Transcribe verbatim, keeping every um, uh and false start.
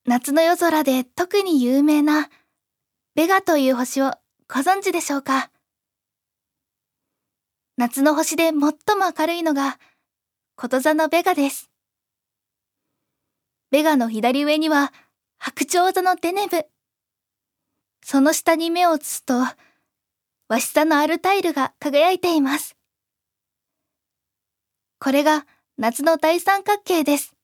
夏の夜空で特に有名なベガという星をご存知でしょうか？夏の星で最も明るいのがこと座のベガです。ベガの左上には白鳥座のデネブ。その下に目を移すと、ワシ座のアルタイルが輝いています。これが夏の大三角形です。